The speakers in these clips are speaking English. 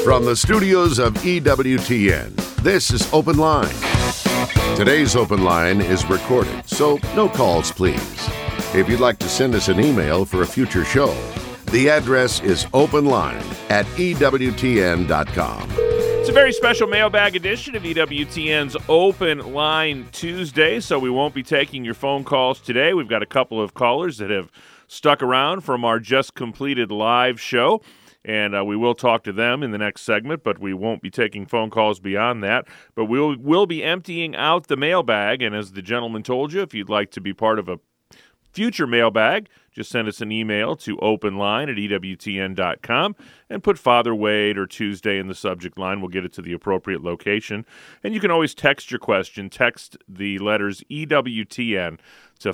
From the studios of EWTN, this is Open Line. Today's Open Line is recorded, so no calls, please. If you'd like to send us an email for a future show, the address is openline@ewtn.com. It's a very special mailbag edition of EWTN's Open Line Tuesday, so we won't be taking your phone calls today. We've got a couple of callers that have stuck around from our just completed live show, and we will talk to them in the next segment, but we won't be taking phone calls beyond that. But we'll be emptying out the mailbag, and as the gentleman told you, if you'd like to be part of a future mailbag, just send us an email to openline@ewtn.com and put Father Wade or Tuesday in the subject line. We'll get it to the appropriate location. And you can always text your question. Text the letters EWTN to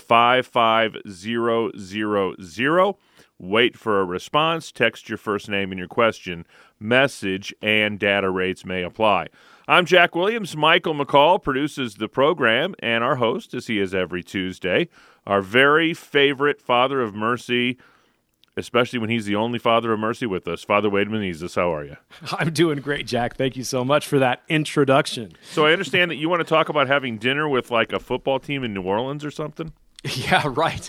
55000. Wait for a response. Text your first name and your question. Message and data rates may apply. I'm Jack Williams. Michael McCall produces the program, and our host, as he is every Tuesday, our very favorite Father of Mercy, especially when he's the only Father of Mercy with us, Father Wade Menezes. How are you? I'm doing great, Jack. Thank you so much for that introduction. So I understand that you want to talk about having dinner with like a football team in New Orleans or something? Yeah, right.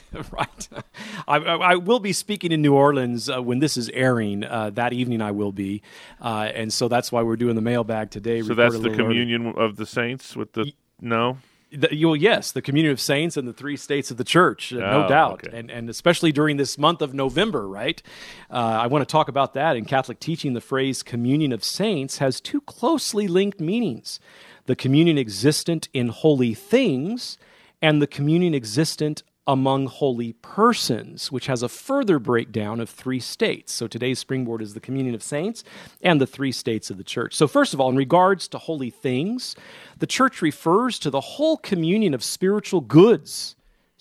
I will be speaking in New Orleans when this is airing. That evening I will be. And so that's why we're doing the mailbag today. So that's the communion of the saints with the... No? Yes, the communion of saints and the three states of the church, no doubt. Okay. And especially during this month of November, right? I want to talk about that. In Catholic teaching, the phrase communion of saints has two closely linked meanings. The communion existent in holy things and the communion existent among holy persons, which has a further breakdown of three states. So today's springboard is the communion of saints and the three states of the church. So first of all, in regards to holy things, the church refers to the whole communion of spiritual goods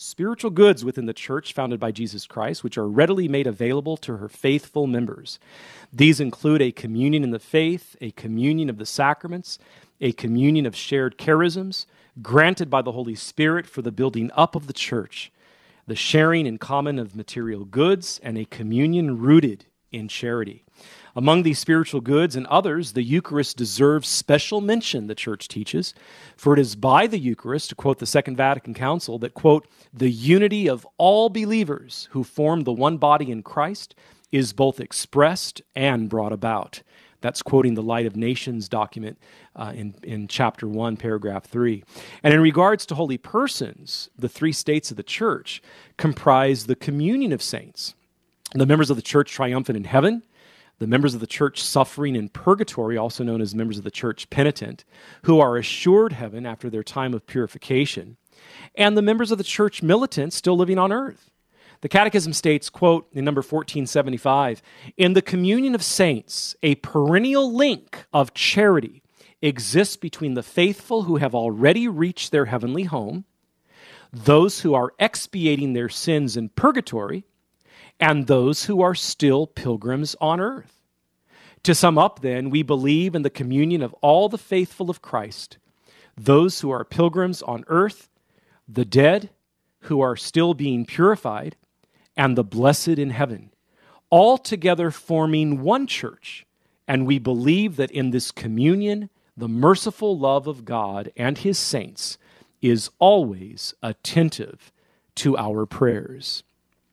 within the church founded by Jesus Christ, which are readily made available to her faithful members. These include a communion in the faith, a communion of the sacraments, a communion of shared charisms, granted by the Holy Spirit for the building up of the church, the sharing in common of material goods, and a communion rooted in charity. Among these spiritual goods and others, the Eucharist deserves special mention, the Church teaches, for it is by the Eucharist, to quote the Second Vatican Council, that, quote, the unity of all believers who form the one body in Christ is both expressed and brought about. That's quoting the Light of Nations document in chapter 1, paragraph 3. And in regards to holy persons, the three states of the church comprise the communion of saints, the members of the church triumphant in heaven, the members of the church suffering in purgatory, also known as members of the church penitent, who are assured heaven after their time of purification, and the members of the church militant still living on earth. The Catechism states, quote, in number 1475, in the communion of saints, a perennial link of charity exists between the faithful who have already reached their heavenly home, those who are expiating their sins in purgatory, and those who are still pilgrims on earth. To sum up, then, we believe in the communion of all the faithful of Christ, those who are pilgrims on earth, the dead who are still being purified, and the blessed in heaven, all together forming one church. And we believe that in this communion, the merciful love of God and his saints is always attentive to our prayers.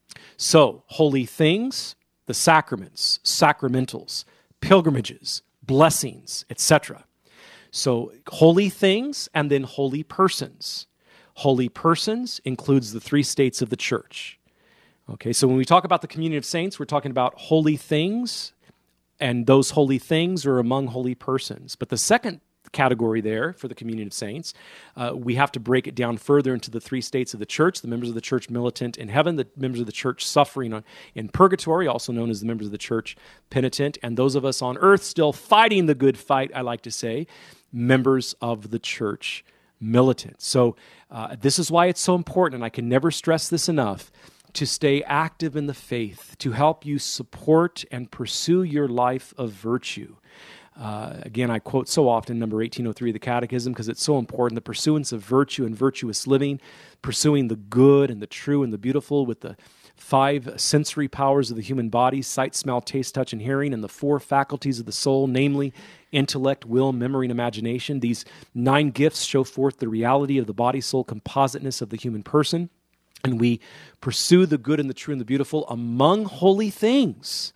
So, holy things, the sacraments, sacramentals, pilgrimages, blessings, etc. So, holy things and then holy persons. Holy persons includes the three states of the church. Okay, so when we talk about the communion of saints, we're talking about holy things, and those holy things are among holy persons. But the second category there for the communion of saints, we have to break it down further into the three states of the church, the members of the church militant in heaven, the members of the church suffering in purgatory, also known as the members of the church penitent, and those of us on earth still fighting the good fight, I like to say, members of the church militant. So this is why it's so important, and I can never stress this enough, to stay active in the faith, to help you support and pursue your life of virtue. Again, I quote so often number 1803 of the Catechism because it's so important, the pursuance of virtue and virtuous living, pursuing the good and the true and the beautiful with the 5 sensory powers of the human body: sight, smell, taste, touch, and hearing, and the 4 faculties of the soul, namely intellect, will, memory, and imagination. These 9 gifts show forth the reality of the body-soul compositeness of the human person, and we pursue the good and the true and the beautiful among holy things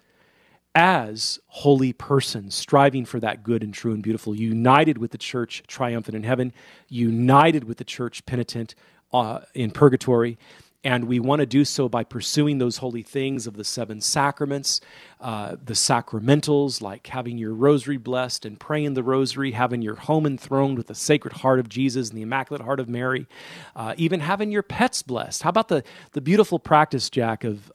as holy persons, striving for that good and true and beautiful, united with the church triumphant in heaven, united with the church penitent in purgatory. And we want to do so by pursuing those holy things of the 7 sacraments, the sacramentals, like having your rosary blessed and praying the rosary, having your home enthroned with the Sacred Heart of Jesus and the Immaculate Heart of Mary, even having your pets blessed. How about the beautiful practice, Jack, of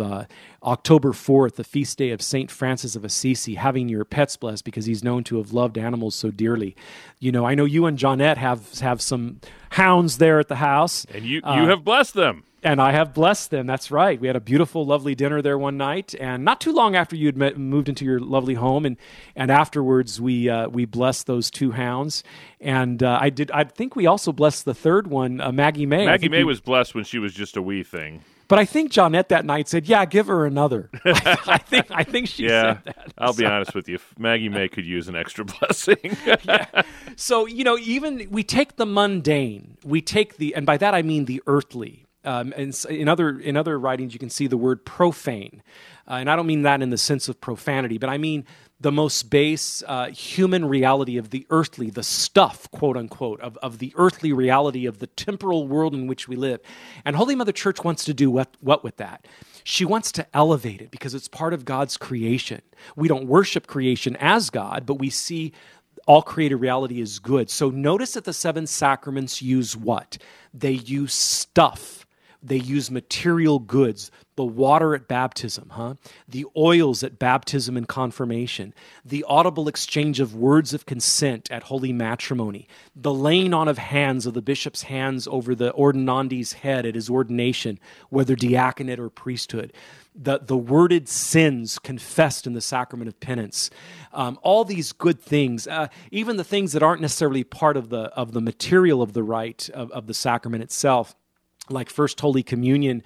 October 4th, the feast day of St. Francis of Assisi, having your pets blessed because he's known to have loved animals so dearly. You know, I know you and Johnette have some hounds there at the house. And you have blessed them. And I have blessed them. That's right. We had a beautiful, lovely dinner there one night, and not too long after you had moved into your lovely home, and afterwards we blessed those 2 hounds, and I think we also blessed the third one, Maggie May. Maggie May was blessed when she was just a wee thing. But I think Johnette that night said, "Yeah, give her another." I think she said that. I'll be honest with you. Maggie May could use an extra blessing. Yeah. So even we take the mundane, and by that I mean the earthly. And in other writings, you can see the word profane, and I don't mean that in the sense of profanity, but I mean the most base human reality of the earthly, the stuff, quote unquote, of the earthly reality of the temporal world in which we live. And Holy Mother Church wants to do what with that? She wants to elevate it because it's part of God's creation. We don't worship creation as God, but we see all created reality is good. So notice that the 7 sacraments use what? They use stuff. They use material goods, the water at baptism, the oils at baptism and confirmation, the audible exchange of words of consent at holy matrimony, the laying on of hands of the bishop's hands over the ordinandi's head at his ordination, whether diaconate or priesthood, the worded sins confessed in the sacrament of penance, all these good things, even the things that aren't necessarily part of the material of the rite of the sacrament itself. Like First Holy Communion,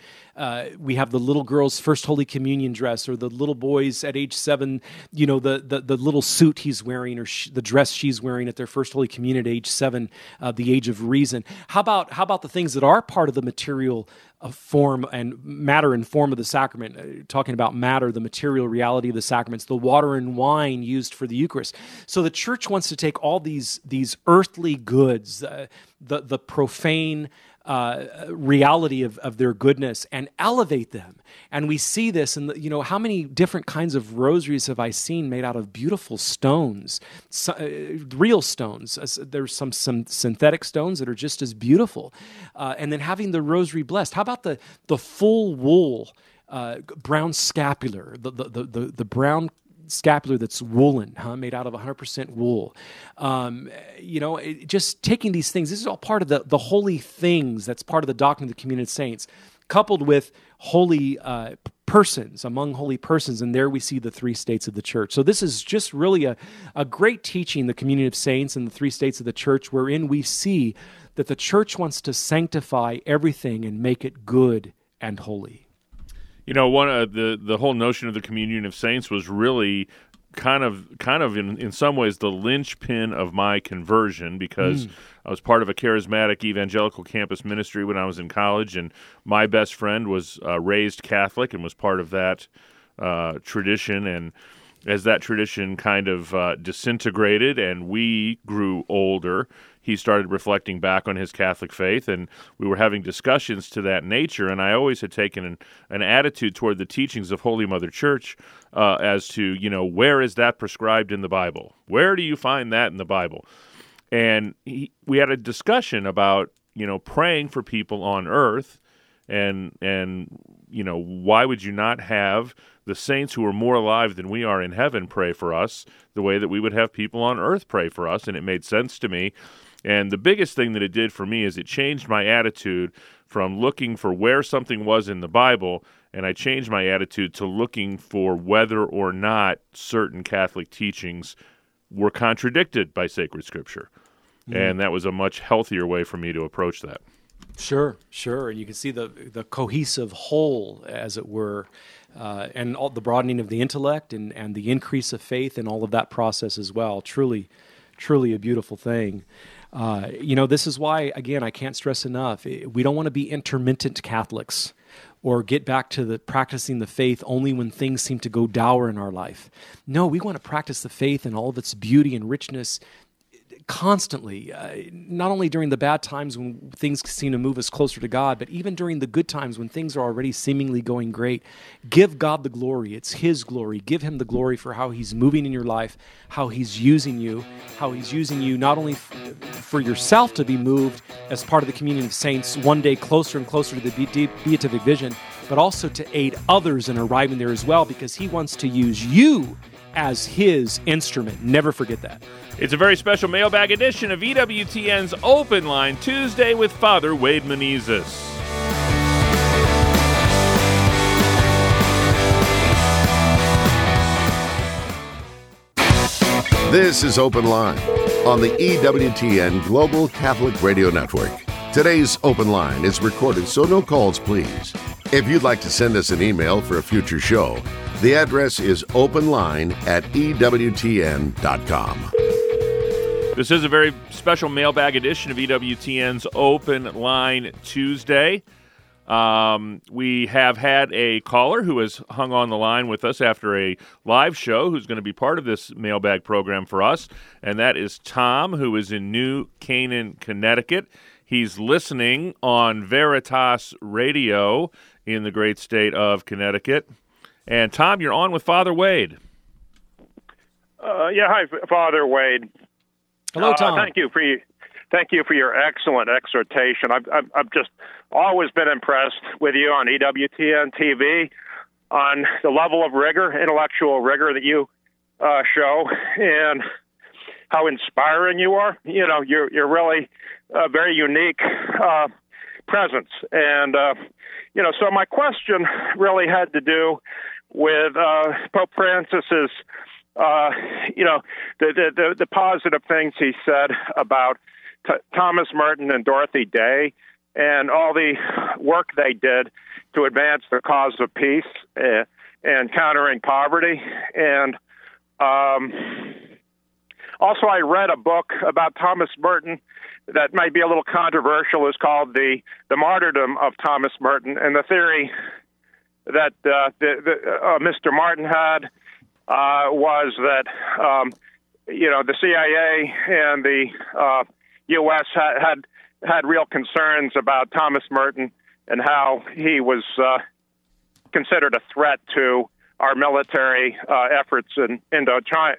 we have the little girl's First Holy Communion dress, or the little boys at age 7, the little suit he's wearing, or the dress she's wearing at their First Holy Communion at age 7, the age of reason. How about the things that are part of the material form and matter and form of the sacrament? Talking about matter, the material reality of the sacraments, the water and wine used for the Eucharist. So the Church wants to take all these earthly goods, the profane reality of their goodness, and elevate them. And we see this in how many different kinds of rosaries have I seen made out of beautiful stones, real stones. There's some synthetic stones that are just as beautiful. And then having the rosary blessed. How about the full wool brown scapular, the brown scapular that's woolen, made out of 100% wool. Just taking these things, this is all part of the holy things that's part of the doctrine of the communion of saints, coupled with holy persons, among holy persons, and there we see the 3 states of the church. So this is just really a great teaching, the communion of saints and the 3 states of the church, wherein we see that the church wants to sanctify everything and make it good and holy. One the whole notion of the communion of saints was really kind of in some ways the linchpin of my conversion, because I was part of a charismatic evangelical campus ministry when I was in college, and my best friend was raised Catholic and was part of that tradition. And as that tradition kind of disintegrated and we grew older, he started reflecting back on his Catholic faith, and we were having discussions to that nature. And I always had taken an attitude toward the teachings of Holy Mother Church as to, where is that prescribed in the Bible? Where do you find that in the Bible? And we had a discussion about, praying for people on earth, and why would you not have the saints who are more alive than we are in heaven pray for us the way that we would have people on earth pray for us? And it made sense to me. And the biggest thing that it did for me is it changed my attitude from looking for where something was in the Bible, and I changed my attitude to looking for whether or not certain Catholic teachings were contradicted by sacred Scripture. And that was a much healthier way for me to approach that. Sure. And you can see the cohesive whole, as it were, and all the broadening of the intellect and the increase of faith and all of that process as well. Truly a beautiful thing. This is why, again, I can't stress enough, we don't want to be intermittent Catholics or get back to the practicing the faith only when things seem to go dour in our life. No, we want to practice the faith in all of its beauty and richness constantly, not only during the bad times when things seem to move us closer to God, but even during the good times when things are already seemingly going great. Give God the glory. It's His glory. Give Him the glory for how He's moving in your life, how He's using you not only for yourself to be moved as part of the communion of saints one day closer and closer to the beatific vision, but also to aid others in arriving there as well, because He wants to use you as His instrument. Never forget that. It's a very special mailbag edition of EWTN's Open Line Tuesday with Father Wade Menezes. This is Open Line on the EWTN Global Catholic Radio Network. Today's Open Line is recorded, so no calls, please. If you'd like to send us an email for a future show, the address is openline@ewtn.com. This is a very special mailbag edition of EWTN's Open Line Tuesday. We have had a caller who has hung on the line with us after a live show who's going to be part of this mailbag program for us, and that is Tom, who is in New Canaan, Connecticut. He's listening on Veritas Radio in the great state of Connecticut. And Tom, you're on with Father Wade. Hi, Father Wade. Hello, Tom. Thank you for your excellent exhortation. I've just always been impressed with you on EWTN TV, on the level of rigor, intellectual rigor that you show, and how inspiring you are. You're really a very unique presence. And so my question really had to do with Pope Francis's the positive things he said about Thomas Merton and Dorothy Day and all the work they did to advance the cause of peace and countering poverty. And also I read a book about Thomas Merton that might be a little controversial. It's called The Martyrdom of Thomas Merton, and the theory that Mr. Martin had was that the CIA and the U.S. had real concerns about Thomas Merton and how he was considered a threat to our military efforts in Indochina,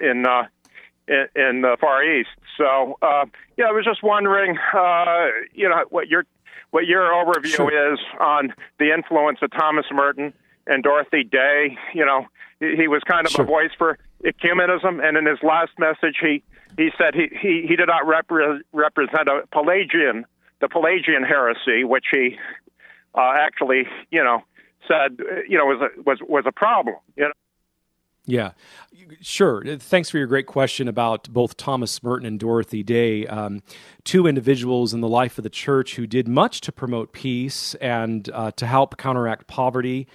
in the Far East. So I was just wondering what your overview is on the influence of Thomas Merton and Dorothy Day. He was kind of a voice for ecumenism, and in his last message, he said he did not represent the Pelagian heresy, which he actually said was a problem. Yeah, sure. Thanks for your great question about both Thomas Merton and Dorothy Day, two individuals in the life of the church who did much to promote peace and to help counteract poverty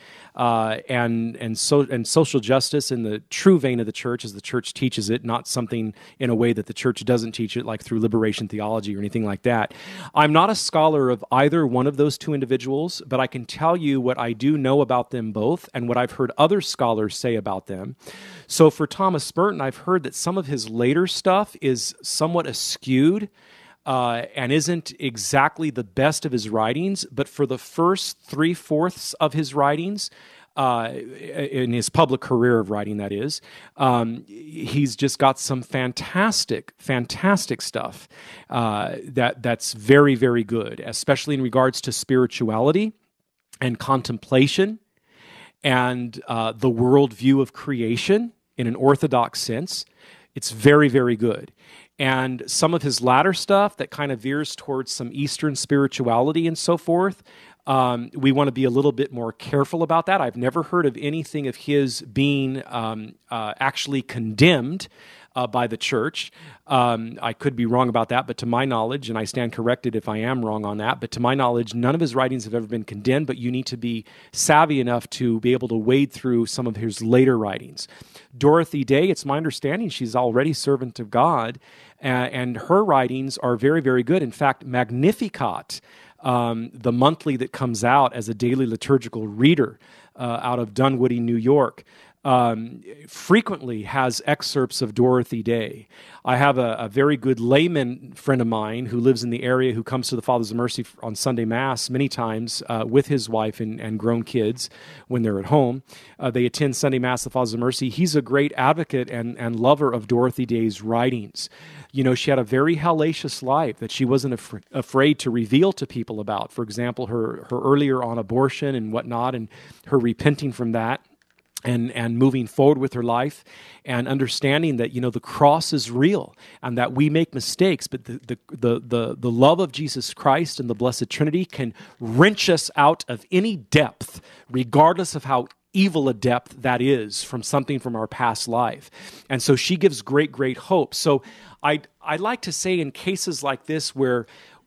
and social justice in the true vein of the church, as the church teaches it, not something in a way that the church doesn't teach it, like through liberation theology or anything like that. I'm not a scholar of either one of those two individuals, but I can tell you what I do know about them both and what I've heard other scholars say about them. So for Thomas Merton, I've heard that some of his later stuff is somewhat askewed and isn't exactly the best of his writings, but for the first 3/4 of his writings, in his public career of writing, that is, he's just got some fantastic stuff that's very, very good, especially in regards to spirituality and contemplation and the worldview of creation in an orthodox sense. It's very, very good. And some of his latter stuff that kind of veers towards some Eastern spirituality and so forth, we want to be a little bit more careful about that. I've never heard of anything of his being actually condemned by the church. I could be wrong about that, but to my knowledge, and I stand corrected if I am wrong on that, but to my knowledge, none of his writings have ever been condemned, but you need to be savvy enough to be able to wade through some of his later writings. Dorothy Day, it's my understanding she's already servant of God, and her writings are very, very good. In fact, Magnificat, the monthly that comes out as a daily liturgical reader out of Dunwoody, New York, frequently has excerpts of Dorothy Day. I have a very good layman friend of mine who lives in the area who comes to the Fathers of Mercy on Sunday Mass many times with his wife and grown kids when they're at home. They attend Sunday Mass at the Fathers of Mercy. He's a great advocate and lover of Dorothy Day's writings. You know, she had a very hellacious life that she wasn't afraid to reveal to people about. For example, her earlier on abortion and whatnot, and her repenting from that. And moving forward with her life and understanding that, you know, the cross is real and that we make mistakes, but the love of Jesus Christ and the Blessed Trinity can wrench us out of any depth, regardless of how evil a depth that is from something from our past life. And so she gives great, great hope. So I'd like to say in cases like this where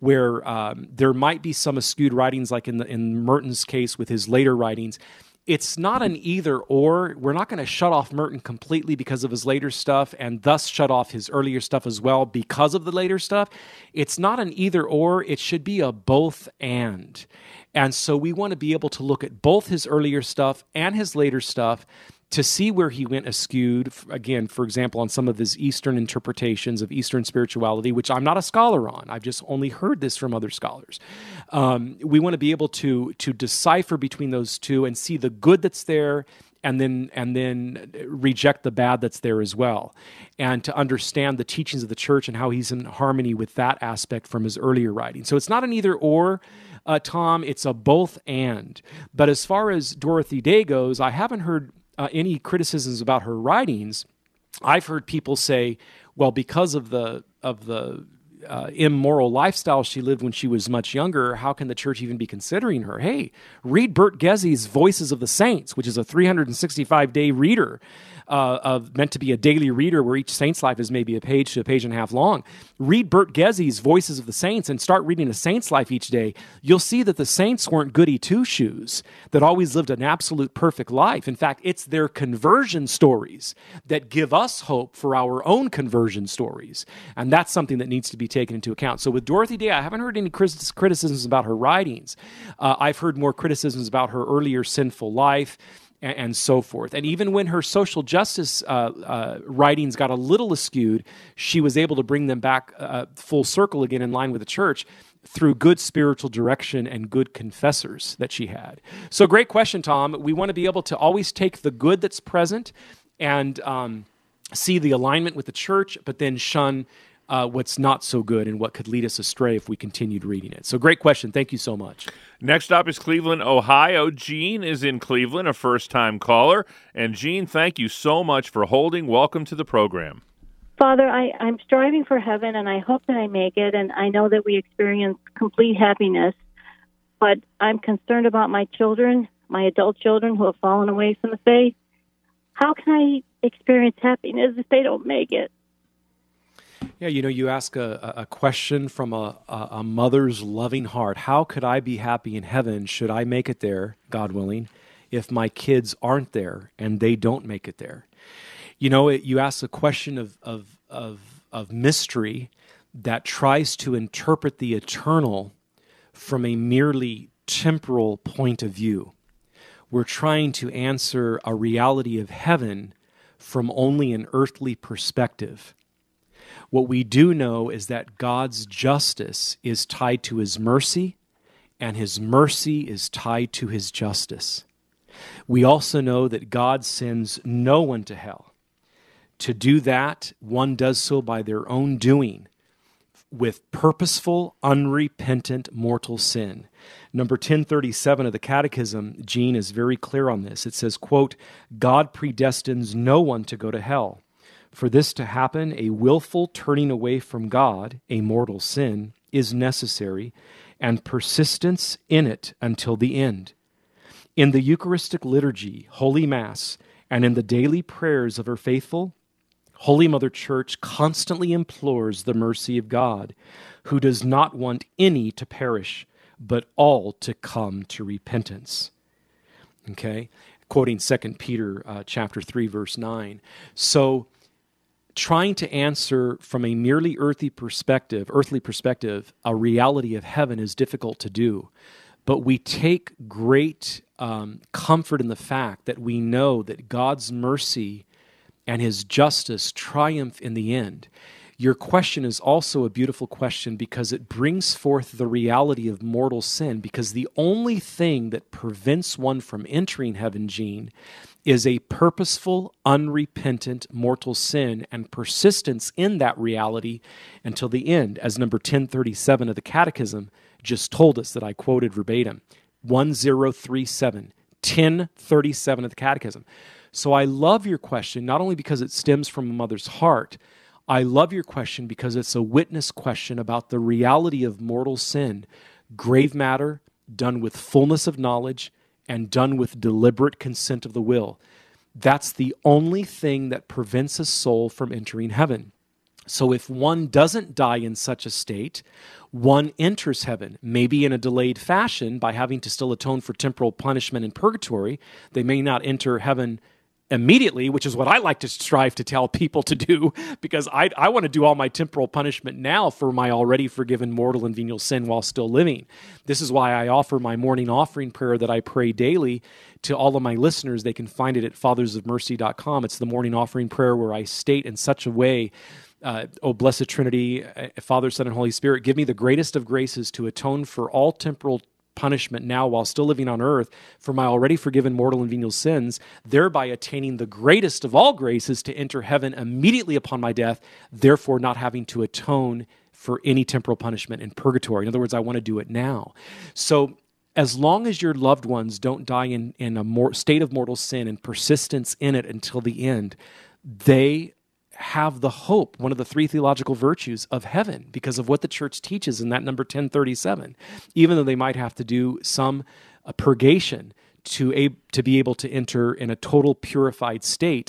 there might be some askewed writings, like in Merton's case with his later writings, it's not an either or. We're not going to shut off Merton completely because of his later stuff and thus shut off his earlier stuff as well because of the later stuff. It's not an either or. It should be a both and. And so we want to be able to look at both his earlier stuff and his later stuff to see where he went askewed, again, for example, on some of his Eastern interpretations of Eastern spirituality, which I'm not a scholar on. I've just only heard this from other scholars. We want to be able to decipher between those two and see the good that's there and then reject the bad that's there as well, and to understand the teachings of the church and how he's in harmony with that aspect from his earlier writing. So it's not an either or, Tom, it's a both and. But as far as Dorothy Day goes, I haven't heard any criticisms about her writings. I've heard people say, well, because of the immoral lifestyle she lived when she was much younger, how can the church even be considering her? Hey, read Bert Gezzy's Voices of the Saints, which is a 365-day reader, meant to be a daily reader where each saint's life is maybe a page to a page and a half long. Read Bert Gezzy's Voices of the Saints and start reading a saint's life each day. You'll see that the saints weren't goody two-shoes that always lived an absolute perfect life. In fact, it's their conversion stories that give us hope for our own conversion stories. And that's something that needs to be taken into account. So with Dorothy Day, I haven't heard any criticisms about her writings. I've heard more criticisms about her earlier sinful life and so forth. And even when her social justice writings got a little askewed, she was able to bring them back full circle again in line with the church through good spiritual direction and good confessors that she had. So great question, Tom. We want to be able to always take the good that's present and see the alignment with the church, but then shun what's not so good and what could lead us astray if we continued reading it. So great question. Thank you so much. Next up is Cleveland, Ohio. Gene is in Cleveland, a first-time caller. And Gene, thank you so much for holding. Welcome to the program. Father, I'm striving for heaven, and I hope that I make it, and I know that we experience complete happiness, but I'm concerned about my children, my adult children who have fallen away from the faith. How can I experience happiness if they don't make it? Yeah, you ask a question from a mother's loving heart. How could I be happy in heaven, should I make it there, God willing, if my kids aren't there and they don't make it there? You ask a question of mystery that tries to interpret the eternal from a merely temporal point of view. We're trying to answer a reality of heaven from only an earthly perspective. What we do know is that God's justice is tied to his mercy, and his mercy is tied to his justice. We also know that God sends no one to hell. To do that, one does so by their own doing, with purposeful, unrepentant mortal sin. Number 1037 of the Catechism, Gene, is very clear on this. It says, quote, God predestines no one to go to hell. For this to happen, a willful turning away from God, a mortal sin, is necessary, and persistence in it until the end. In the Eucharistic liturgy, Holy Mass, and in the daily prayers of her faithful, Holy Mother Church constantly implores the mercy of God, who does not want any to perish, but all to come to repentance. Okay? Quoting 2 Peter chapter 3, verse 9. So, trying to answer from a merely earthly perspective, a reality of heaven is difficult to do. But we take great comfort in the fact that we know that God's mercy and His justice triumph in the end. Your question is also a beautiful question because it brings forth the reality of mortal sin, because the only thing that prevents one from entering heaven, Gene, is a purposeful, unrepentant mortal sin and persistence in that reality until the end, as number 1037 of the Catechism just told us, that I quoted verbatim. 1037, 1037 of the Catechism. So I love your question, not only because it stems from a mother's heart. I love your question because it's a witness question about the reality of mortal sin, grave matter, done with fullness of knowledge, and done with deliberate consent of the will. That's the only thing that prevents a soul from entering heaven. So if one doesn't die in such a state, one enters heaven, maybe in a delayed fashion by having to still atone for temporal punishment in purgatory. They may not enter heaven immediately, which is what I like to strive to tell people to do, because I want to do all my temporal punishment now for my already forgiven mortal and venial sin while still living. This is why I offer my morning offering prayer that I pray daily to all of my listeners. They can find it at fathersofmercy.com. It's the morning offering prayer where I state in such a way, O Blessed Trinity, Father, Son, and Holy Spirit, give me the greatest of graces to atone for all temporal punishment now while still living on earth for my already forgiven mortal and venial sins, thereby attaining the greatest of all graces to enter heaven immediately upon my death, therefore not having to atone for any temporal punishment in purgatory. In other words, I want to do it now. So as long as your loved ones don't die in a state of mortal sin and persistence in it until the end, they have the hope, one of the three theological virtues of heaven, because of what the church teaches in that number 1037, even though they might have to do some purgation to be able to enter in a total purified state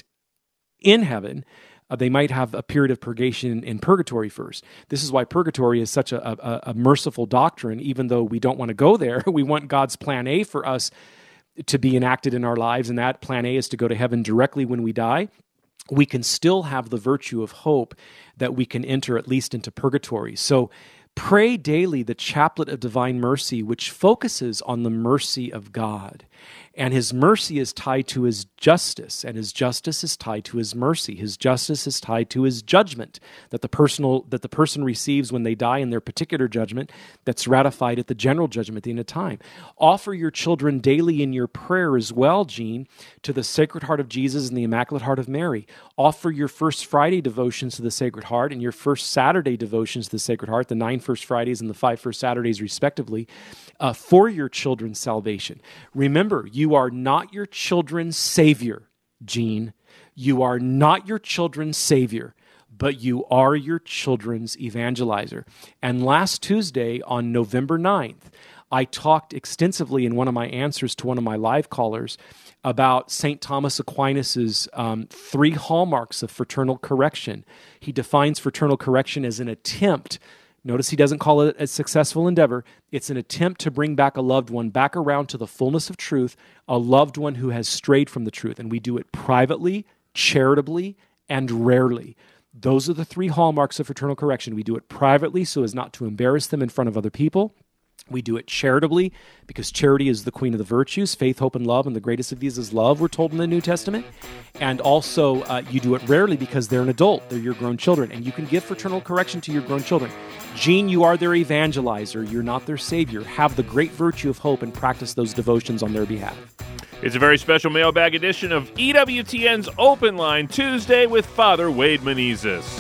in heaven. They might have a period of purgation in purgatory first. This is why purgatory is such a merciful doctrine, even though we don't want to go there. We want God's plan A for us to be enacted in our lives, and that plan A is to go to heaven directly when we die. We can still have the virtue of hope that we can enter at least into purgatory. So pray daily the Chaplet of Divine Mercy, which focuses on the mercy of God. And His mercy is tied to His justice, and His justice is tied to His mercy. His justice is tied to His judgment that the person receives when they die in their particular judgment that's ratified at the general judgment at the end of time. Offer your children daily in your prayer as well, Gene, to the Sacred Heart of Jesus and the Immaculate Heart of Mary. Offer your First Friday devotions to the Sacred Heart and your First Saturday devotions to the Sacred Heart, the 9 First Fridays and the 5 First Saturdays respectively, for your children's salvation. Remember, you are not your children's savior, Gene. You are not your children's savior, but you are your children's evangelizer. And last Tuesday, on November 9th, I talked extensively in one of my answers to one of my live callers about St. Thomas Aquinas' 3 hallmarks of fraternal correction. He defines fraternal correction as an attempt. Notice he doesn't call it a successful endeavor. It's an attempt to bring back a loved one back around to the fullness of truth, a loved one who has strayed from the truth. And we do it privately, charitably, and rarely. Those are the 3 hallmarks of fraternal correction. We do it privately so as not to embarrass them in front of other people. We do it charitably because charity is the queen of the virtues. Faith, hope, and love, and the greatest of these is love, we're told in the New Testament. And also, you do it rarely because they're an adult. They're your grown children, and you can give fraternal correction to your grown children. Gene, you are their evangelizer. You're not their savior. Have the great virtue of hope and practice those devotions on their behalf. It's a very special mailbag edition of EWTN's Open Line Tuesday with Father Wade Menezes.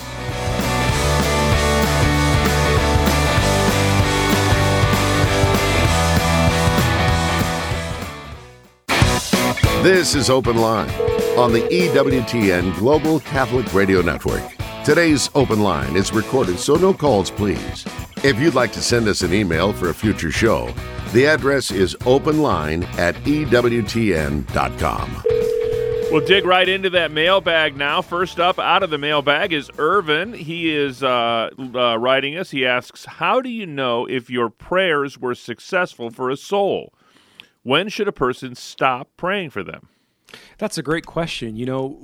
This is Open Line on the EWTN Global Catholic Radio Network. Today's Open Line is recorded, so no calls, please. If you'd like to send us an email for a future show, the address is openline@ewtn.com. We'll dig right into that mailbag now. First up out of the mailbag is Irvin. He is writing us. He asks, how do you know if your prayers were successful for a soul? When should a person stop praying for them? That's a great question. You know,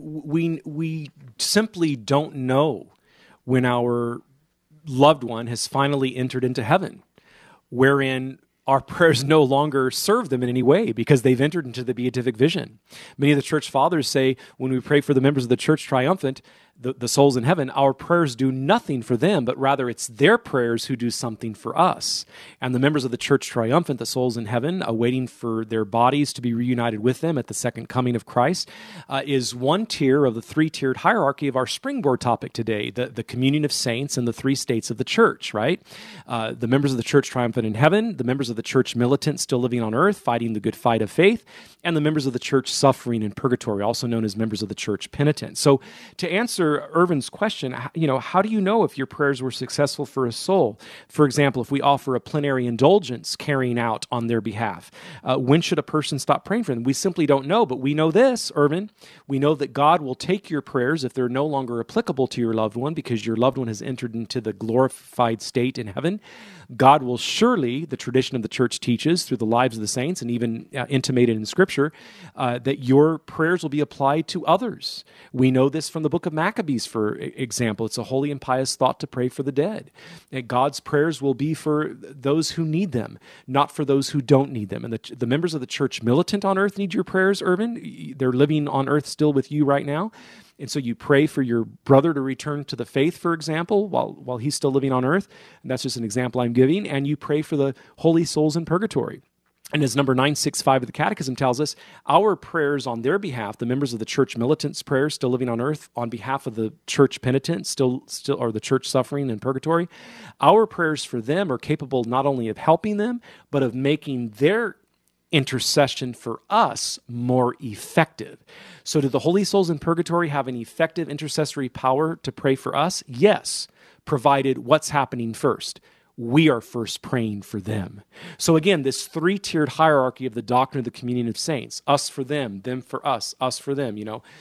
we simply don't know when our loved one has finally entered into heaven, wherein our prayers no longer serve them in any way because they've entered into the beatific vision. Many of the church fathers say when we pray for the members of the church triumphant, the souls in heaven, our prayers do nothing for them, but rather it's their prayers who do something for us. And the members of the church triumphant, the souls in heaven, awaiting for their bodies to be reunited with them at the second coming of Christ, is one tier of the three-tiered hierarchy of our springboard topic today, the communion of saints and the three states of the church, right? The members of the church triumphant in heaven, the members of the church militant still living on earth, fighting the good fight of faith, and the members of the church suffering in purgatory, also known as members of the church penitent. So to answer Irvin's question, how do you know if your prayers were successful for a soul? For example, if we offer a plenary indulgence carrying out on their behalf, when should a person stop praying for them? We simply don't know, but we know this, Irvin. We know that God will take your prayers if they're no longer applicable to your loved one because your loved one has entered into the glorified state in heaven. God will surely, the tradition of the church teaches through the lives of the saints and even intimated in Scripture, that your prayers will be applied to others. We know this from the book of Maccabees, for example. It's a holy and pious thought to pray for the dead. That God's prayers will be for those who need them, not for those who don't need them. And the members of the church militant on earth need your prayers, Irvin. They're living on earth still with you right now. And so you pray for your brother to return to the faith, for example, while he's still living on earth. And that's just an example I'm giving. And you pray for the holy souls in purgatory. And as number 965 of the Catechism tells us, our prayers on their behalf, the members of the church militants' prayers still living on earth, on behalf of the church penitent, still or the church suffering in purgatory, our prayers for them are capable not only of helping them, but of making their intercession for us more effective. So do the holy souls in purgatory have an effective intercessory power to pray for us? Yes, provided what's happening first. We are first praying for them. So again, this three-tiered hierarchy of the doctrine of the communion of saints, us for them for us for them,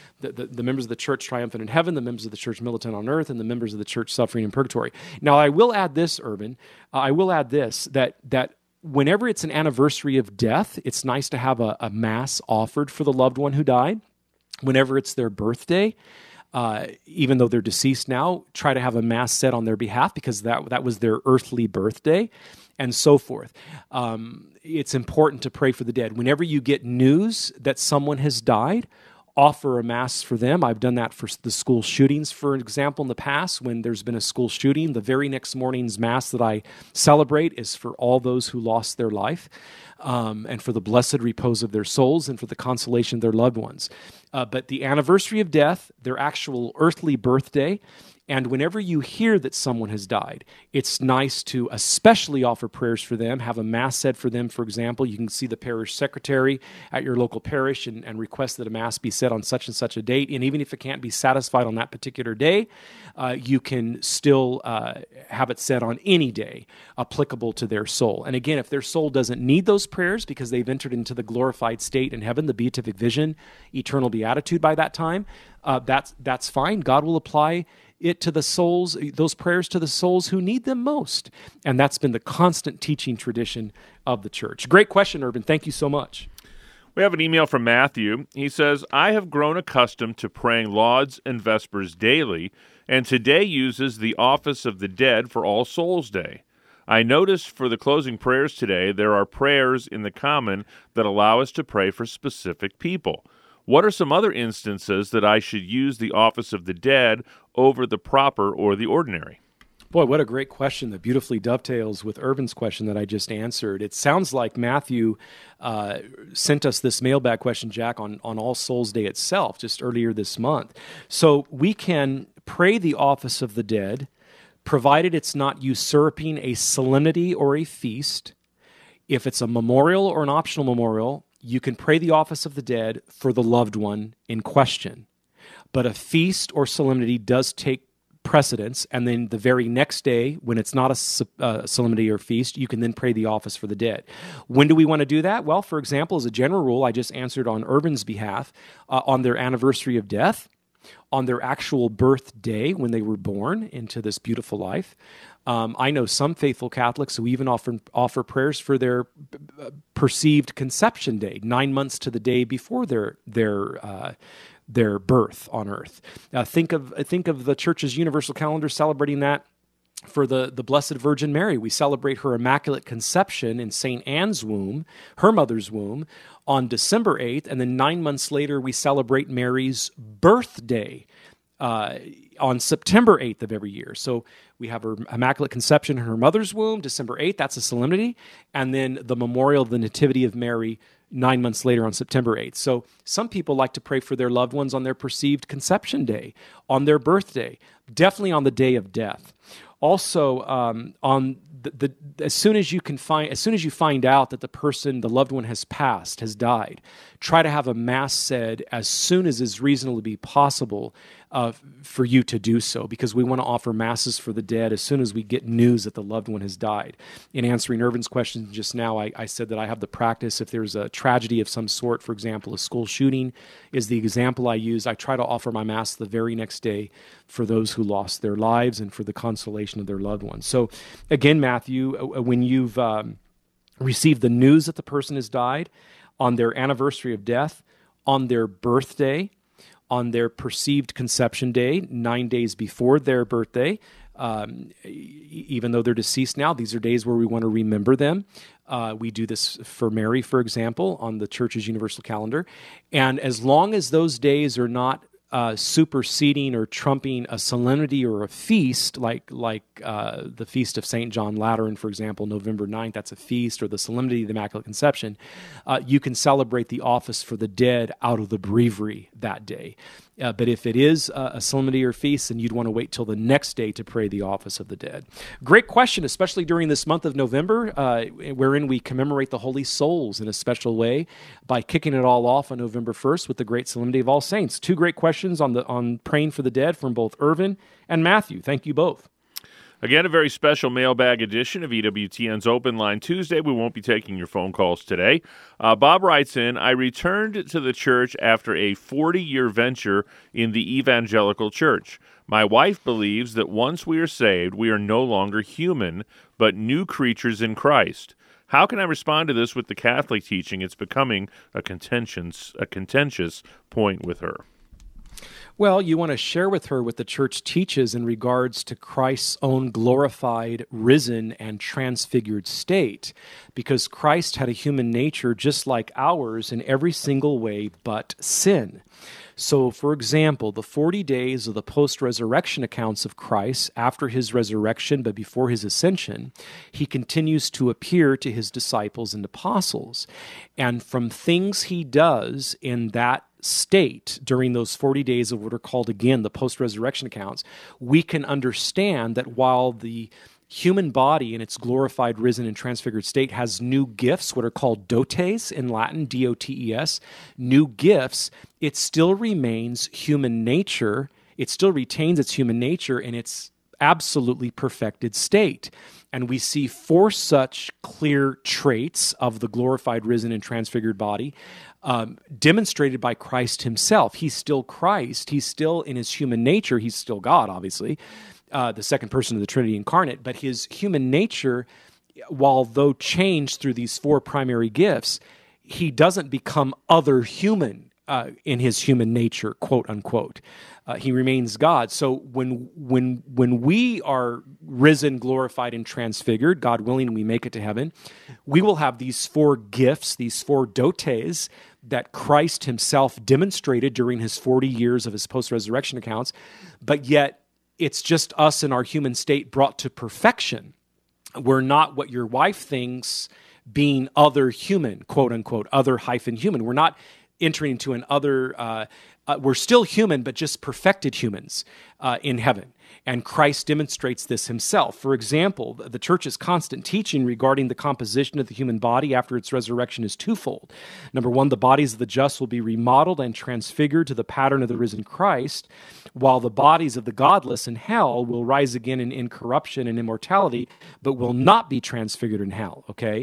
the members of the church triumphant in heaven, the members of the church militant on earth, and the members of the church suffering in purgatory. Now, I will add this, Urban, that whenever it's an anniversary of death, it's nice to have a mass offered for the loved one who died. Whenever it's their birthday, even though they're deceased now, try to have a mass said on their behalf because that was their earthly birthday, and so forth. It's important to pray for the dead. Whenever you get news that someone has died, offer a mass for them. I've done that for the school shootings, for example, in the past. When there's been a school shooting, the very next morning's mass that I celebrate is for all those who lost their life, and for the blessed repose of their souls and for the consolation of their loved ones. But the anniversary of death, their actual earthly birthday, and whenever you hear that someone has died, it's nice to especially offer prayers for them, have a mass said for them, for example. You can see the parish secretary at your local parish and request that a mass be said on such and such a date. And even if it can't be satisfied on that particular day, you can still have it said on any day applicable to their soul. And again, if their soul doesn't need those prayers because they've entered into the glorified state in heaven, the beatific vision, eternal beatitude by that time, that's fine. God will apply it to the souls, those prayers to the souls who need them most. And that's been the constant teaching tradition of the church. Great question, Urban. Thank you so much. We have an email from Matthew. He says, I have grown accustomed to praying lauds and vespers daily, and today uses the office of the dead for All Souls Day. I noticed for the closing prayers today, there are prayers in the common that allow us to pray for specific people. What are some other instances that I should use the office of the dead over the proper or the ordinary? Boy, what a great question that beautifully dovetails with Urban's question that I just answered. It sounds like Matthew sent us this mailbag question, Jack, on All Souls Day itself, just earlier this month. So we can pray the office of the dead, provided it's not usurping a solemnity or a feast. If it's a memorial or an optional memorial, you can pray the office of the dead for the loved one in question. But a feast or solemnity does take precedence, and then the very next day, when it's not a solemnity or feast, you can then pray the office for the dead. When do we want to do that? Well, for example, as a general rule, I just answered on Irvin's behalf, on their anniversary of death, on their actual birthday when they were born into this beautiful life. I know some faithful Catholics who even offer prayers for their perceived conception day, 9 months to the day before their birth on earth. Think of the Church's universal calendar celebrating that for the Blessed Virgin Mary. We celebrate her Immaculate Conception in St. Anne's womb, her mother's womb, on December 8th, and then 9 months later we celebrate Mary's birthday on September 8th of every year. So we have her Immaculate Conception in her mother's womb, December 8th, that's a solemnity, and then the memorial of the Nativity of Mary 9 months later on September 8th. So some people like to pray for their loved ones on their perceived conception day, on their birthday, definitely on the day of death. Also, on as soon as you find out that the loved one has passed, has died, try to have a mass said as soon as is reasonably possible for you to do so, because we want to offer masses for the dead as soon as we get news that the loved one has died. In answering Irvin's question just now, I said that I have the practice, if there's a tragedy of some sort, for example, a school shooting is the example I use, I try to offer my mass the very next day for those who lost their lives and for the consolation of their loved ones. So again, Matthew, when you've received the news that the person has died, on their anniversary of death, on their birthday, on their perceived conception day, 9 days before their birthday, even though they're deceased now, these are days where we want to remember them. We do this for Mary, for example, on the Church's universal calendar. And as long as those days are not superseding or trumping a solemnity or a feast, like the Feast of St. John Lateran, for example, November 9th, that's a feast, or the Solemnity of the Immaculate Conception, you can celebrate the office for the dead out of the breviary that day. But if it is a solemnity or feast, then you'd want to wait till the next day to pray the office of the dead. Great question, especially during this month of November, wherein we commemorate the Holy Souls in a special way by kicking it all off on November 1st with the great Solemnity of All Saints. Two great questions on praying for the dead from both Irvin and Matthew. Thank you both. Again, a very special mailbag edition of EWTN's Open Line Tuesday. We won't be taking your phone calls today. Bob writes in, I returned to the church after a 40-year venture in the evangelical church. My wife believes that once we are saved, we are no longer human, but new creatures in Christ. How can I respond to this with the Catholic teaching? It's becoming a contentious point with her. Well, you want to share with her what the church teaches in regards to Christ's own glorified, risen, and transfigured state, because Christ had a human nature just like ours in every single way but sin. So, for example, the 40 days of the post-resurrection accounts of Christ after his resurrection but before his ascension, he continues to appear to his disciples and apostles. And from things he does in that state during those 40 days of what are called, again, the post-resurrection accounts, we can understand that while the human body in its glorified, risen, and transfigured state has new gifts, what are called dotes in Latin, D-O-T-E-S, new gifts, it still remains human nature. It still retains its human nature in its absolutely perfected state. And we see four such clear traits of the glorified, risen, and transfigured body demonstrated by Christ himself. He's still Christ. He's still in his human nature. He's still God, obviously, the second person of the Trinity incarnate. But his human nature, while though changed through these four primary gifts, he doesn't become other human in his human nature, quote unquote. He remains God. So when we are risen, glorified, and transfigured, God willing, we make it to heaven, we will have these four gifts, these four dotes that Christ himself demonstrated during his 40 years of his post-resurrection accounts, but yet it's just us in our human state brought to perfection. We're not what your wife thinks being other human, quote unquote, other-human. We're not entering into an other we're still human, but just perfected humans in heaven. And Christ demonstrates this himself. For example, the church's constant teaching regarding the composition of the human body after its resurrection is twofold. Number one, the bodies of the just will be remodeled and transfigured to the pattern of the risen Christ, while the bodies of the godless in hell will rise again in incorruption and immortality, but will not be transfigured in hell, okay?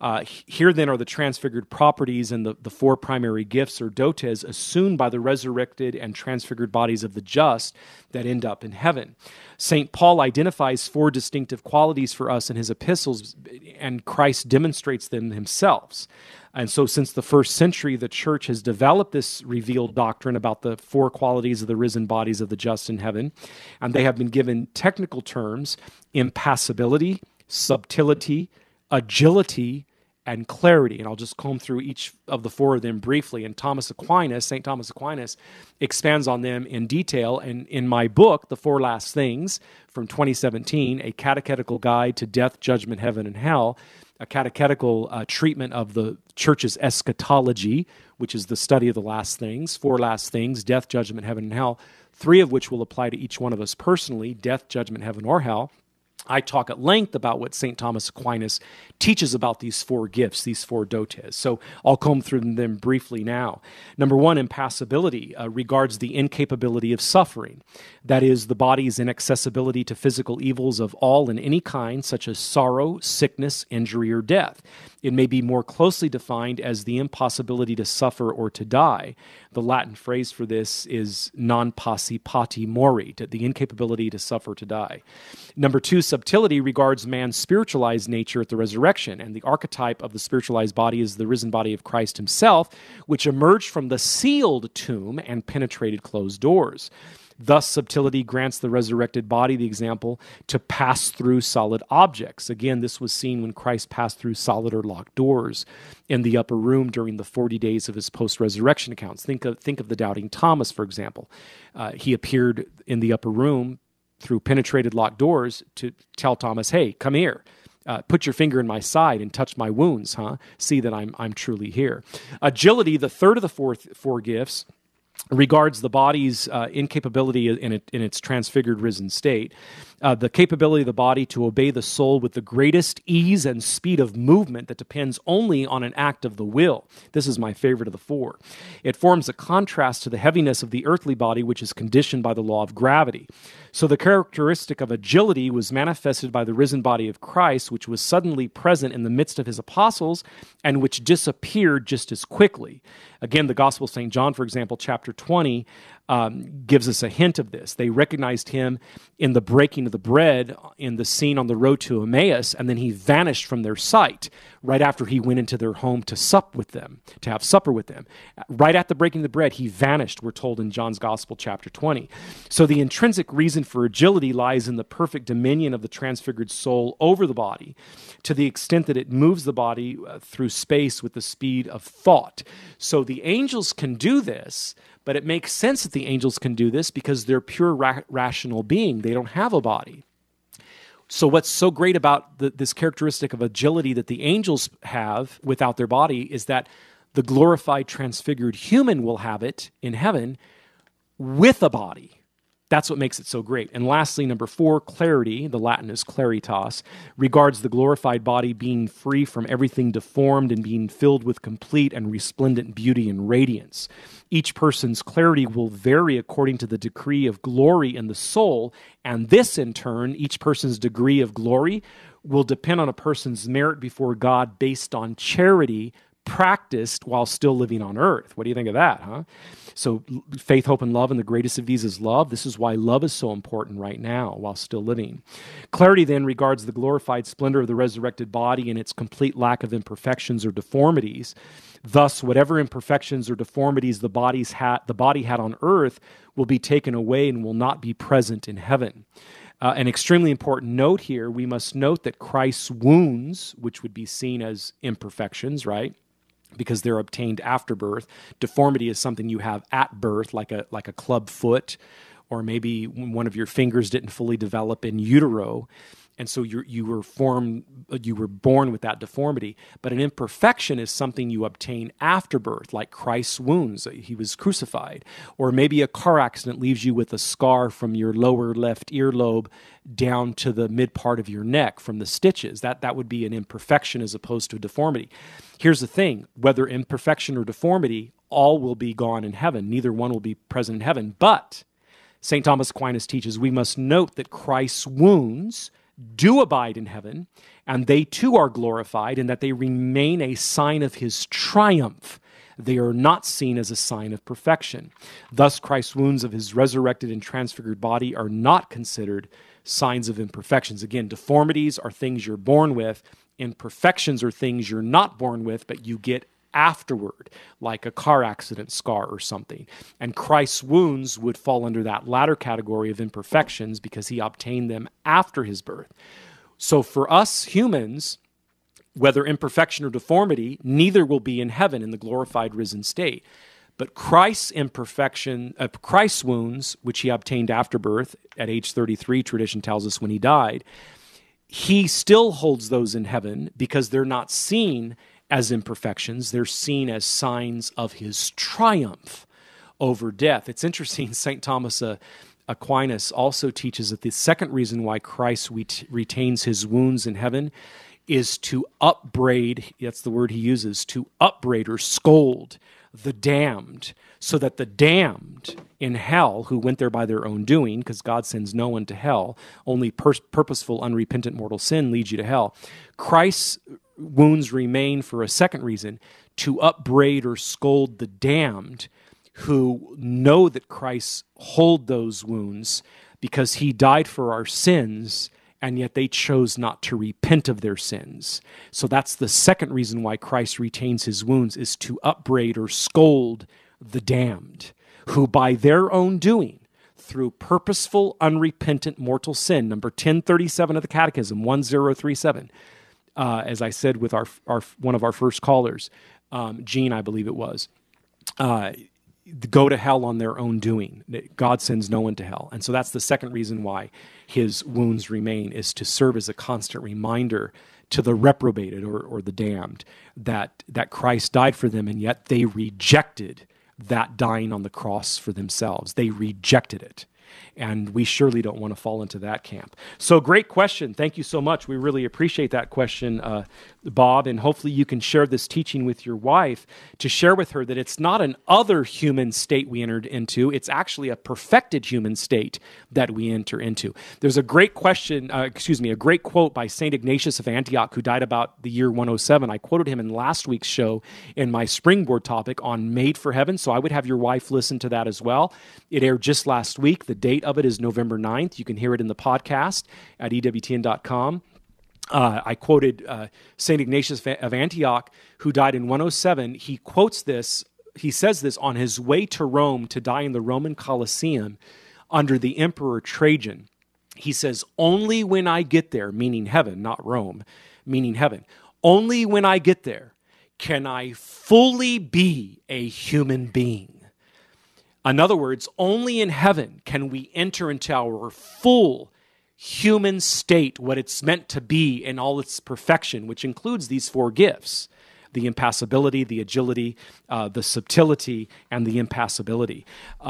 Here then are the transfigured properties and the four primary gifts or dotes assumed by the resurrected and transfigured bodies of the just that end up in heaven. St. Paul identifies four distinctive qualities for us in his epistles, and Christ demonstrates them himself. And so since the first century, the church has developed this revealed doctrine about the four qualities of the risen bodies of the just in heaven, and they have been given technical terms: impassibility, subtlety, agility, and clarity. And I'll just comb through each of the four of them briefly. And St. Thomas Aquinas expands on them in detail. And in my book, The Four Last Things, from 2017, A Catechetical Guide to Death, Judgment, Heaven, and Hell, a catechetical treatment of the church's eschatology, which is the study of the last things, four last things: death, judgment, heaven, and hell, three of which will apply to each one of us personally: death, judgment, heaven, or hell. I talk at length about what St. Thomas Aquinas teaches about these four gifts, these four dotes. So I'll comb through them briefly now. Number one, impassibility regards the incapability of suffering. That is, the body's inaccessibility to physical evils of all and any kind, such as sorrow, sickness, injury, or death. It may be more closely defined as the impossibility to suffer or to die. The Latin phrase for this is non possi pati mori, the incapability to suffer or to die. Number two, subtlety regards man's spiritualized nature at the resurrection, and the archetype of the spiritualized body is the risen body of Christ himself, which emerged from the sealed tomb and penetrated closed doors. Thus, subtlety grants the resurrected body the example to pass through solid objects. Again, this was seen when Christ passed through solid or locked doors in the upper room during the 40 days of his post-resurrection accounts. Think of the doubting Thomas, for example. He appeared in the upper room through penetrated locked doors to tell Thomas, "Hey, come here. Put your finger in my side and touch my wounds, See that I'm truly here." Agility, the third of the four gifts, regards the body's incapability in its transfigured risen state, the capability of the body to obey the soul with the greatest ease and speed of movement that depends only on an act of the will. This is my favorite of the four. It forms a contrast to the heaviness of the earthly body, which is conditioned by the law of gravity. So the characteristic of agility was manifested by the risen body of Christ, which was suddenly present in the midst of his apostles and which disappeared just as quickly. Again, the Gospel of St. John, for example, chapter 20, gives us a hint of this. They recognized him in the breaking of the bread in the scene on the road to Emmaus, and then he vanished from their sight right after he went into their home to sup with them, to have supper with them. Right at the breaking of the bread, he vanished, we're told in John's Gospel, chapter 20. So the intrinsic reason for agility lies in the perfect dominion of the transfigured soul over the body, to the extent that it moves the body through space with the speed of thought. So the angels can do this, but it makes sense that the angels can do this because they're pure rational being. They don't have a body. So what's so great about this characteristic of agility that the angels have without their body is that the glorified, transfigured human will have it in heaven with a body. That's what makes it so great. And lastly, number four, clarity, the Latin is claritas, regards the glorified body being free from everything deformed and being filled with complete and resplendent beauty and radiance. Each person's clarity will vary according to the degree of glory in the soul, and this, in turn, each person's degree of glory will depend on a person's merit before God based on charity practiced while still living on earth. What do you think of that, So faith, hope, and love, and the greatest of these is love. This is why love is so important right now while still living. Clarity then regards the glorified splendor of the resurrected body and its complete lack of imperfections or deformities. Thus, whatever imperfections or deformities the body had on earth will be taken away and will not be present in heaven. An extremely important note here, we must note that Christ's wounds, which would be seen as imperfections, right? Because they're obtained after birth. Deformity is something you have at birth, like a club foot, or maybe one of your fingers didn't fully develop in utero. And so you were born with that deformity. But an imperfection is something you obtain after birth, like Christ's wounds. He was crucified. Or maybe a car accident leaves you with a scar from your lower left earlobe down to the mid part of your neck from the stitches. That would be an imperfection as opposed to a deformity. Here's the thing, whether imperfection or deformity, all will be gone in heaven. Neither one will be present in heaven. But St. Thomas Aquinas teaches we must note that Christ's wounds do abide in heaven, and they too are glorified, and that they remain a sign of his triumph. They are not seen as a sign of perfection. Thus, Christ's wounds of his resurrected and transfigured body are not considered signs of imperfections. Again, deformities are things you're born with. Imperfections are things you're not born with, but you get afterward, like a car accident scar or something. And Christ's wounds would fall under that latter category of imperfections because he obtained them after his birth. So for us humans, whether imperfection or deformity, neither will be in heaven in the glorified risen state. But Christ's Christ's wounds, which he obtained after birth at age 33, tradition tells us when he died, he still holds those in heaven because they're not seen as imperfections. They're seen as signs of his triumph over death. It's interesting, St. Thomas Aquinas also teaches that the second reason why Christ retains his wounds in heaven is to upbraid, that's the word he uses, to upbraid or scold the damned, so that the damned in hell, who went there by their own doing, because God sends no one to hell, only purposeful, unrepentant mortal sin leads you to hell. Christ's wounds remain for a second reason, to upbraid or scold the damned who know that Christ hold those wounds because he died for our sins, and yet they chose not to repent of their sins. So that's the second reason why Christ retains his wounds, is to upbraid or scold the damned, who by their own doing, through purposeful, unrepentant mortal sin, number 1037 of the Catechism, 1037, as I said with our one of our first callers, Gene, I believe it was, go to hell on their own doing. God sends no one to hell. And so that's the second reason why his wounds remain, is to serve as a constant reminder to the reprobated or the damned that Christ died for them, and yet they rejected that dying on the cross for themselves. They rejected it. And we surely don't want to fall into that camp. So great question. Thank you so much. We really appreciate that question, Bob, and hopefully you can share this teaching with your wife to share with her that it's not an other human state we entered into. It's actually a perfected human state that we enter into. There's a great a great quote by St. Ignatius of Antioch, who died about the year 107. I quoted him in last week's show in my springboard topic on Made for Heaven, so I would have your wife listen to that as well. It aired just last week. The date of it is November 9th. You can hear it in the podcast at EWTN.com. I quoted St. Ignatius of Antioch, who died in 107. He quotes this. He says this on his way to Rome to die in the Roman Colosseum under the Emperor Trajan. He says, "Only when I get there," meaning heaven, not Rome, meaning heaven, "only when I get there can I fully be a human being." In other words, only in heaven can we enter into our full human state, what it's meant to be in all its perfection, which includes these four gifts: the impassibility, the agility, the subtlety, and the impassibility.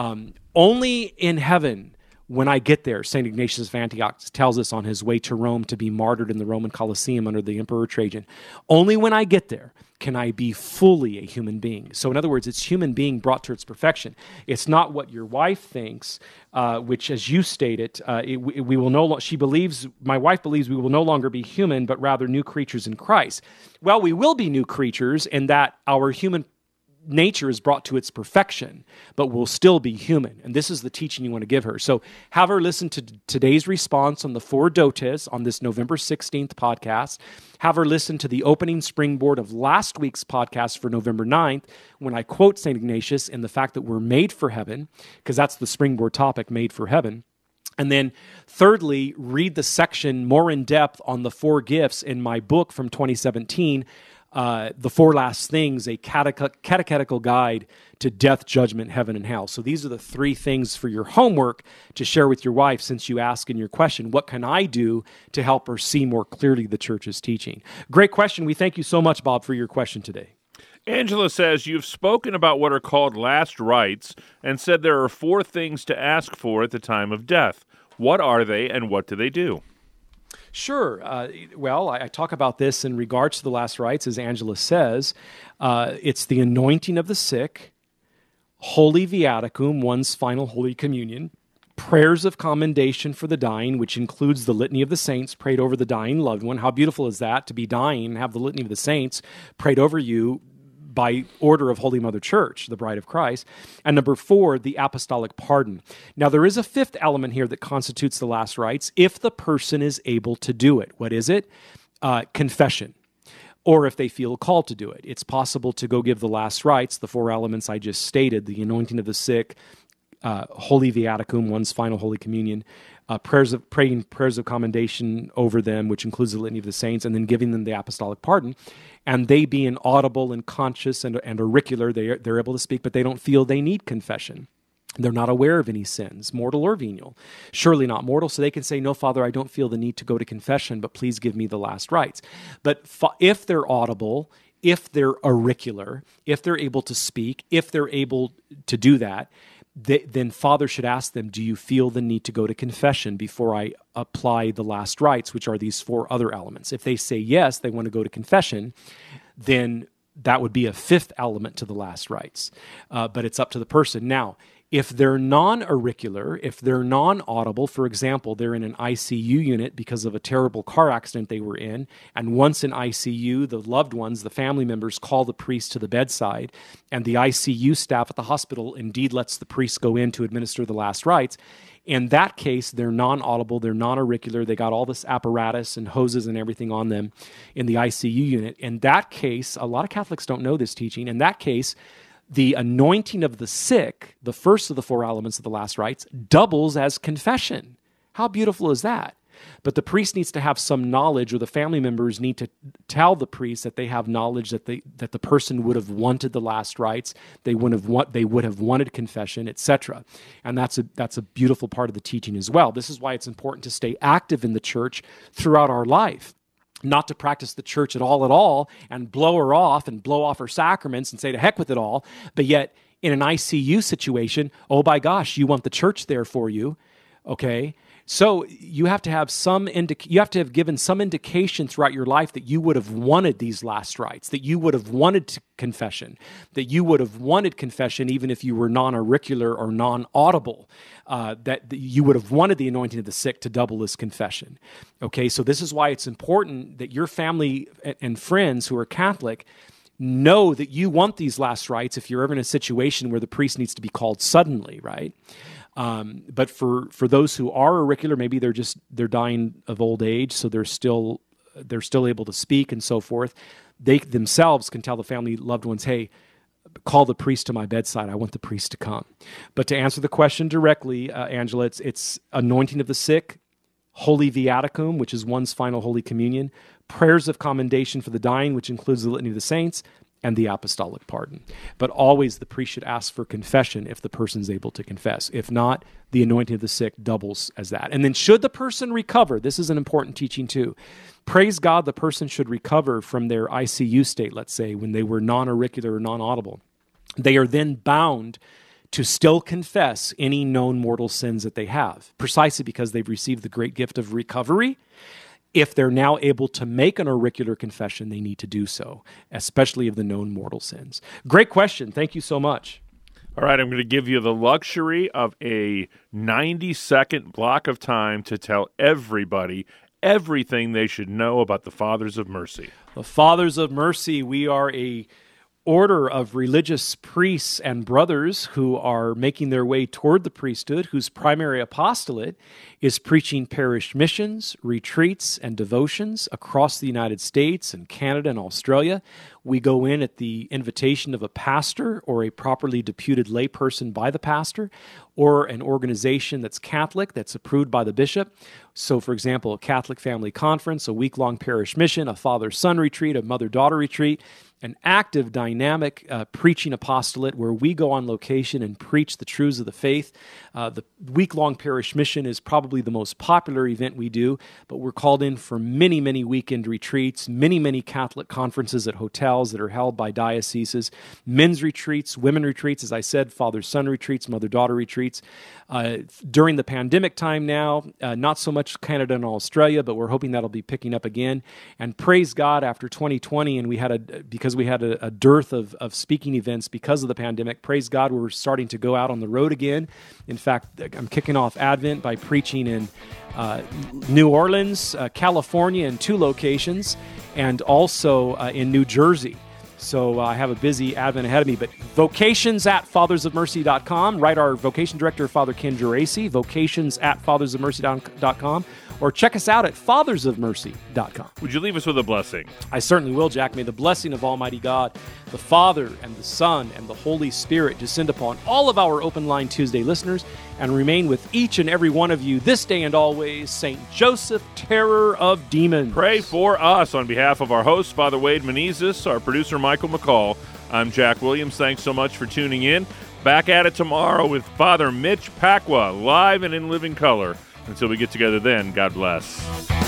Only in heaven, when I get there, St. Ignatius of Antioch tells us on his way to Rome to be martyred in the Roman Colosseum under the Emperor Trajan, only when I get there can I be fully a human being. So in other words, it's human being brought to its perfection. It's not what your wife thinks, which, as you stated, we will no longer. My wife believes we will no longer be human, but rather new creatures in Christ. Well, we will be new creatures in that our human nature is brought to its perfection, but will still be human. And this is the teaching you want to give her. So have her listen to today's response on the four dotes on this November 16th podcast. Have her listen to the opening springboard of last week's podcast for November 9th, when I quote St. Ignatius and the fact that we're made for heaven, because that's the springboard topic, made for heaven. And then thirdly, read the section more in depth on the four gifts in my book from 2017, The Four Last Things, a catechetical guide to death, judgment, heaven, and hell. So these are the 3 things for your homework to share with your wife, since you ask in your question, what can I do to help her see more clearly the church's teaching? Great question. We thank you so much, Bob, for your question today. Angela says, you've spoken about what are called last rites and said there are 4 things to ask for at the time of death. What are they and what do they do? Sure. Well, I talk about this in regards to the last rites, as Angela says. It's the anointing of the sick, Holy Viaticum, one's final Holy Communion, prayers of commendation for the dying, which includes the Litany of the Saints prayed over the dying loved one. How beautiful is that, to be dying and have the Litany of the Saints prayed over you by order of Holy Mother Church, the Bride of Christ. And number 4, the apostolic pardon. Now, there is a 5th element here that constitutes the last rites, if the person is able to do it. What is it? Confession. Or if they feel called to do it. It's possible to go give the last rites, the 4 elements I just stated, the anointing of the sick, Holy Viaticum, one's final Holy Communion, prayers of commendation over them, which includes the Litany of the Saints, and then giving them the apostolic pardon. And they being audible and conscious and auricular, they're able to speak, but they don't feel they need confession. They're not aware of any sins, mortal or venial. Surely not mortal, so they can say, no, Father, I don't feel the need to go to confession, but please give me the last rites. But if they're audible, if they're auricular, if they're able to speak, if they're able to do that, then Father should ask them, do you feel the need to go to confession before I apply the last rites, which are these 4 other elements? If they say yes, they want to go to confession, then that would be a 5th element to the last rites. But it's up to the person. Now, if they're non-auricular, if they're non-audible, for example, they're in an ICU unit because of a terrible car accident they were in, and once in ICU, the loved ones, the family members, call the priest to the bedside, and the ICU staff at the hospital indeed lets the priest go in to administer the last rites. In that case, they're non-audible, they're non-auricular, they got all this apparatus and hoses and everything on them in the ICU unit. In that case, a lot of Catholics don't know this teaching. In that case, the anointing of the sick, the first of the 4 elements of the last rites, doubles as confession. How beautiful is that? But the priest needs to have some knowledge, or the family members need to tell the priest that they have knowledge that the person would have wanted the last rites, they would have wanted confession, etc. And that's a beautiful part of the teaching as well. This is why it's important to stay active in the church throughout our life. Not to practice the church at all, and blow her off and blow off her sacraments and say to heck with it all, but yet in an ICU situation, oh my gosh, you want the church there for you, okay? So you have to have given some indication throughout your life that you would have wanted these last rites, that you would have wanted confession, that you would have wanted confession even if you were non-auricular or non-audible, that you would have wanted the anointing of the sick to double as confession. Okay, so this is why it's important that your family and friends who are Catholic know that you want these last rites if you're ever in a situation where the priest needs to be called suddenly, right? But for those who are auricular, maybe they're dying of old age, so they're still able to speak and so forth. They themselves can tell the family loved ones, hey, call the priest to my bedside. I want the priest to come. But to answer the question directly, Angela, it's anointing of the sick, Holy Viaticum, which is one's final Holy Communion, prayers of commendation for the dying, which includes the Litany of the Saints, and the apostolic pardon. But always the priest should ask for confession if the person's able to confess. If not, the anointing of the sick doubles as that. And then should the person recover, this is an important teaching too. Praise God, the person should recover from their ICU state, let's say, when they were non-auricular or non-audible. They are then bound to still confess any known mortal sins that they have, precisely because they've received the great gift of recovery. If they're now able to make an auricular confession, they need to do so, especially of the known mortal sins. Great question. Thank you so much. All right, I'm going to give you the luxury of a 90-second block of time to tell everybody everything they should know about the Fathers of Mercy. The Fathers of Mercy, we are a order of religious priests and brothers who are making their way toward the priesthood, whose primary apostolate is preaching parish missions, retreats, and devotions across the United States and Canada and Australia. We go in at the invitation of a pastor or a properly deputed layperson by the pastor, or an organization that's Catholic, that's approved by the bishop. So, for example, a Catholic Family Conference, a week-long parish mission, a father-son retreat, a mother-daughter retreat, an active, dynamic preaching apostolate where we go on location and preach the truths of the faith. The week-long parish mission is probably the most popular event we do, but we're called in for many, many weekend retreats, many Catholic conferences at hotels that are held by dioceses, men's retreats, women retreats, as I said, father-son retreats, mother-daughter retreats. During the pandemic time now, not so much Canada and Australia, but we're hoping that'll be picking up again. And praise God, after 2020, and because we had a dearth of speaking events because of the pandemic, praise God, we're starting to go out on the road again. In fact, I'm kicking off Advent by preaching in New Orleans, California in 2 locations, and also in New Jersey. So I have a busy Advent ahead of me, but vocations@fathersofmercy.com. Write our vocation director, Father Ken Geraci, vocations@fathersofmercy.com, or check us out at fathersofmercy.com. Would you leave us with a blessing? I certainly will, Jack. May the blessing of Almighty God, the Father and the Son and the Holy Spirit descend upon all of our Open Line Tuesday listeners and remain with each and every one of you this day and always. St. Joseph, terror of demons. Pray for us. On behalf of our host, Father Wade Menezes, our producer, Michael McCall, I'm Jack Williams. Thanks so much for tuning in. Back at it tomorrow with Father Mitch Pacwa, live and in living color. Until we get together then, God bless.